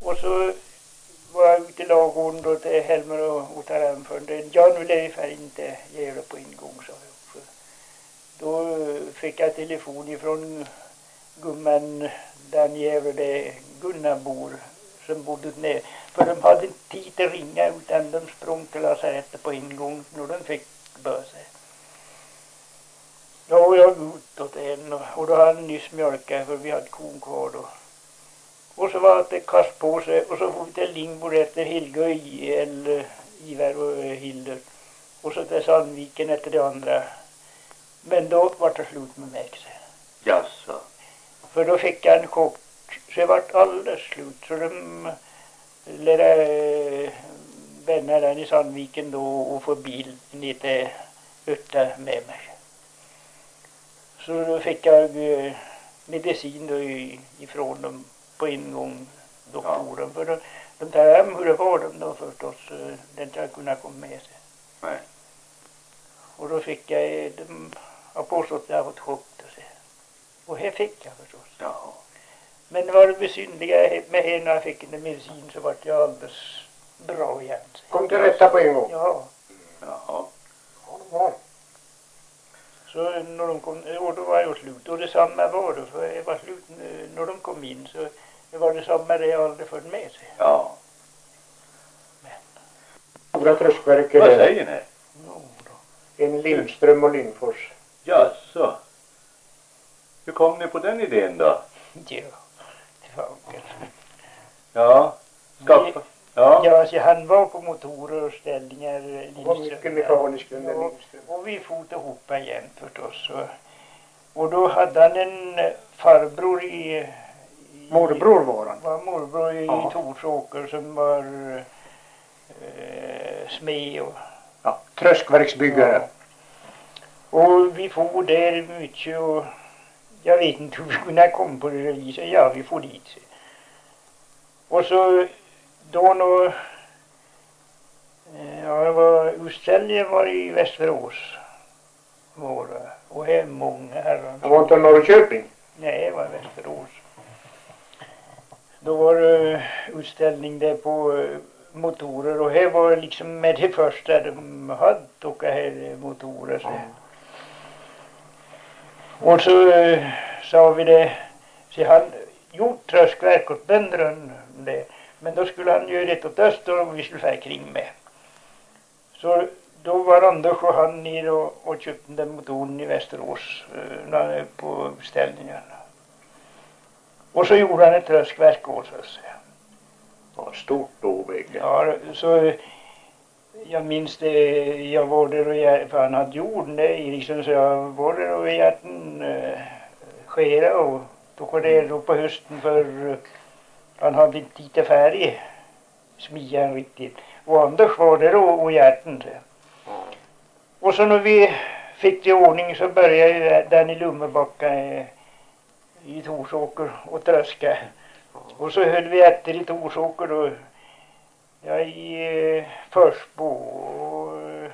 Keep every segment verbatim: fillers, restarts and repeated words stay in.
Och så var jag ute i lagården då till Helmer och, och tar hem för det. Jag nu lär jag inte göra på en gång, sa jag. För då fick jag telefon ifrån gumman den jävla där Gunnar bor som bodde ner. För de hade inte tid att ringa utan de sprang till lasarettet på en gång när de fick böse. Ja, och jag gick ut till en och, och då hade han nyss mjölkat för vi hade kon kvar då. Och så var det kast på sig och så får vi till Lingbo efter Helge och I, eller Ivar och Hildur. Och så till Sandviken efter det andra. Men då var det slut med mig. Jaså. För då fick jag en chock. Så det var alldeles slut. Så de lärde vänner den i Sandviken då och få bil lite utta med mig. Så då fick jag medicin då ifrån dem på en gång, doktoren. Ja. För de, de tar hem hur det var de då förstås. Den inte kunde komma med sig. Nej. Och då fick jag, de har påstått att jag har fått chock. Och här fick jag förstås. Ja. Men det var det besynliga med henne när jag fick en medicin så var jag alldeles bra igen. Kom till rätta på en gång? Ja. Jaha. Ja. Så när de kom, och då var jag slut. Och detsamma var det, för jag var slut när de kom in så det var detsamma det jag aldrig fått med sig. Ja. Men. Stora tröskverk. Vad säger ni? No, då. En Lindström och Lindfors. Jaså. Hur kom ni på den idén då? Ja, det var onkel. Ja. Skaffa. Ja. Ja, så han var på motorer och ställningar. Det var mycket mekanisk den där Lindström. Och vi fot ihop igen förstås. Och, och då hade han en farbror i... i Morbror var han. Var morbror i Ja. Torsåker som var eh, smed och... Ja, tröskverksbyggare. Ja. Och vi får där mycket och... Jag vet inte hur vi kunde komma på det viset. Ja, vi får dit. Och så... Då nå... Ja, det var utställningen var i Västerås. Var det. Och här är många herrar. Han var inte i Norrköping? Nej, det var i Västerås. Då var det utställning där på motorer. Och här var det liksom med det första de hade åka här motorer. Så. Mm. Och så äh, sa vi det. Så han gjort tröskverk åt bönderna det. Men då skulle han göra det åt öster och vi skulle färra kring med. Så då var Anders och han ner och, och köpte den motorn i Västerås eh, på beställningen. Och så gjorde han ett tröskverk åt oss. Ja, stort då, väggen. Ja, så jag minns det, jag var där och jag, för han hade jorden där i liksom, så jag var där och jag en eh, skera och då var det då på hösten för han hade inte tid till färg smian riktigt. Och Anders var där och, och hjärten. Och så när vi fick det i ordning så började den i Lummebacka i, i Torsåker och tröska. Och så höll vi efter i Torsåker då. Ja, i eh, Försbo och eh,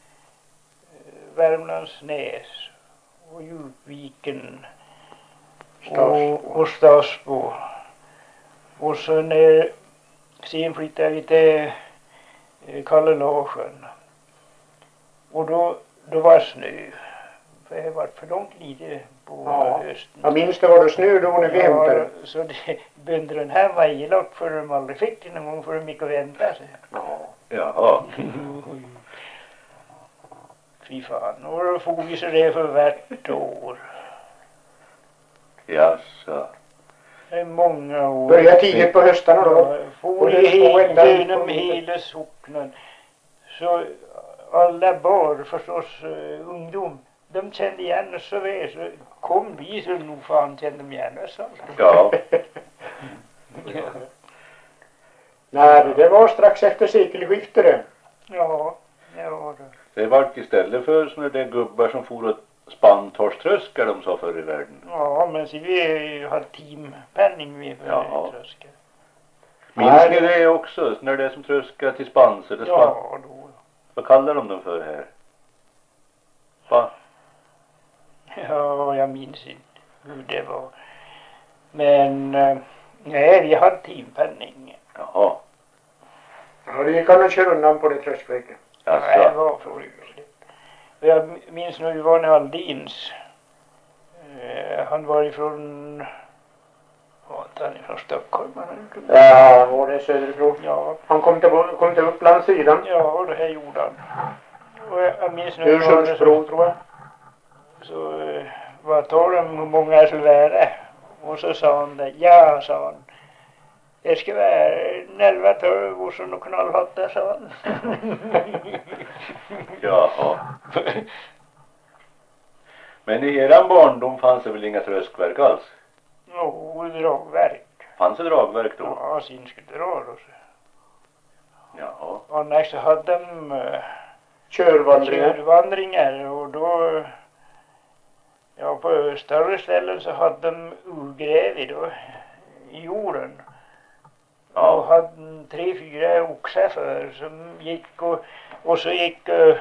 Värmlandsnäs och Djupviken och, och Stasbo. Och så när sen flyttade vi till eh, Kallelasjön. Och då, då var snö. För det var för långt lite på Ja. hösten. Jag minns det var det snö då när vi hämtade. Ja, så det, bönderna här var elak för de aldrig fick det någon gång för de gick och väntade sig. Ja. Jaha. Fy fan. Och då får vi så det för vart år. Jaså. Det är många år. Började tidigt på höstarna då. Ja, får vi helt genom hela socknen. Så alla bar förstås uh, ungdom. De kände igen oss så väl. Så kom vi så nog fan kände de igen oss. Alltså. Ja. Ja. Nej, det var strax efter sekelskiftet det. Ja, det var det. Det var istället för såna där gubbar som for och spann torströskar de sa förr i världen. Ja, men så vi hade teampenning vi för Jaha. tröskar. Minns Nej, ni det också? När det är som tröskar till spans eller spann? Ja, då. Vad kallar de dem för här? Va? Ja, jag minns inte hur det var. Men, eh, nej, vi hade teampenning. Jaha. Ja, det gick han och körde undan på det tröskverket. Nej, det Alltså. var förryckligt. Jag minns nu var när Aldins. Eh, han var ifrån... Var inte han ifrån Stockholm? Han Ja, var det söderifrån. ja, Han kom till, kom till Upplandssidan. ja, det här gjorde han. Och jag, jag minns nu var det Ursundsbro, så, tror jag. så eh, vad tar de hur många är så värre? Och så sa han det. Ja, sa han. Det ska vara elva tolv och så någon knallhatta, sa han. Jaha. Men i eran barndom fanns det väl inga tröskverk alls? Jo, dragverk. Fanns det dragverk då? Ja, sinskudrar och så. Jaha. Annars så hade de uh, Körvandringar. körvandringar och då, ja, på större ställen så hade de urgrävit då i jorden. Ja. Och hade tre, fyra oxar för som gick och, och så gick uh,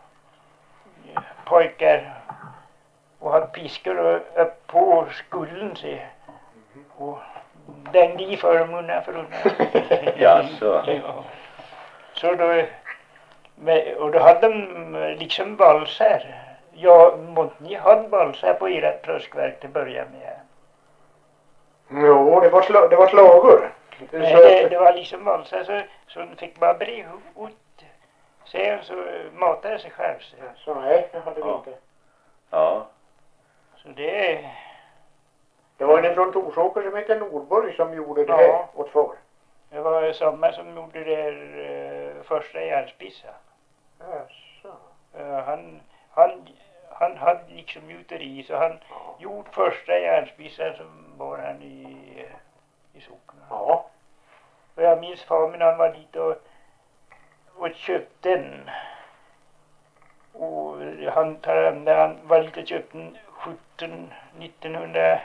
pojkar och hade piskor och upp på skulden sig och dängde i för dem undan för undan. Jaså. Ja. Så då, med, och då hade de liksom balsar. Ja, måtte ni hade balsar på ert tröskverk till början med. Jo, det var, sla, det var slagor. Det, Nej, så, det, det var liksom balsar så, så de fick bara bre ut. Sen så matade sig själv. Så, så nej, det hade vi Ja. inte. Ja. så det, Det var en från Torsåker som hette Nordborg som gjorde det Ja. här åt far. det var samma som gjorde det eh, första järnspissa. Jaså. Uh, han, han, han hade liksom gjuteri så han gjort första järnspissen som var han i, i socknen. Ja. Och jag minns far min han var dit och, och köpte den. Och han, när han var lite och köpte den sjutton, nittonhundra,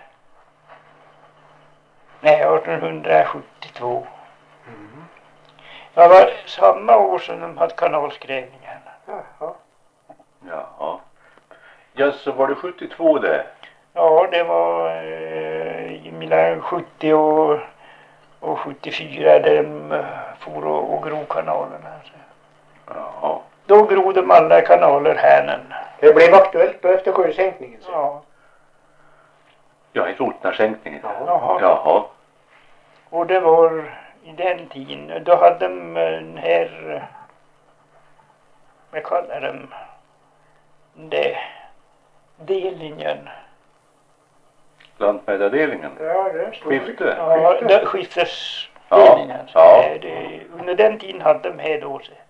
nej artonhundrasjuttiotvå. Mm. Det var samma år som de hade kanalskrävningarna. Jaha. Jaha. Ja, så var det sjuttiotvå det? Ja, det var eh, mellan sjuttio och, och sjuttiofyra där de eh, for och, och grov kanalerna. Så. Jaha. Då grov de alla kanaler härnen. Det blev aktuellt då efter sjösänkningen. Så. Ja. Ja, i Rotnarsänkningen. Ja. Jaha. Jaha. Och det var i den tiden. Då hade de den här, eh, vad kallar de det, delningen. Lantmätardelningen. Ja, det är stort. Skifte. Ja, Skifte. det- skiftesdelningen. Ja, ja. Det, det, under den tiden hade de här då sig.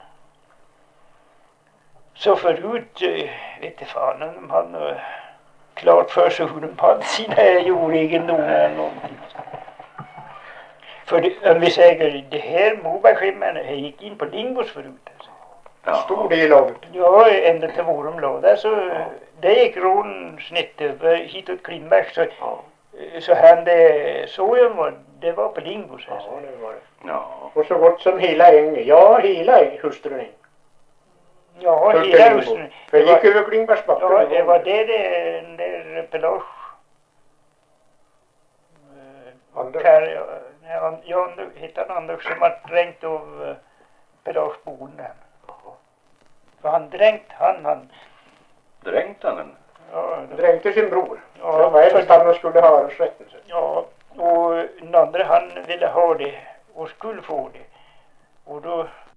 Så förut, eh, vet inte fan om de hade något klart för sig hur de hade sina jordegendomar eller någonting. För det, om vi säger, det här Mobergsskimmen gick in på Lingos förut. Alltså. Jaha. Stor del av det. Ja, ända till vårum låda så det gick rån snett över hitåt Klimberg så, Ja. så hände sågen var, det var på Lingos. Ja, Alltså. det var det. Ja. Och så gott som hela ängen. Ja, hela hustrun. Ja, Först hela Lingbo. husen. För Det det gick var, över Klingbergsbacken. ja, det var det det- den där Pelage. Anders. Här, nej, han- Jan hittade han Anders som var dränkt av uh, Pelage bonden. För han dränkt han, han. Dränkt han den? Ja, det, Dränkte sin bror. Ja, Från var för- han och skulle ha arvsrätten. så. ja, och den andra han ville ha det och skulle få det. Och då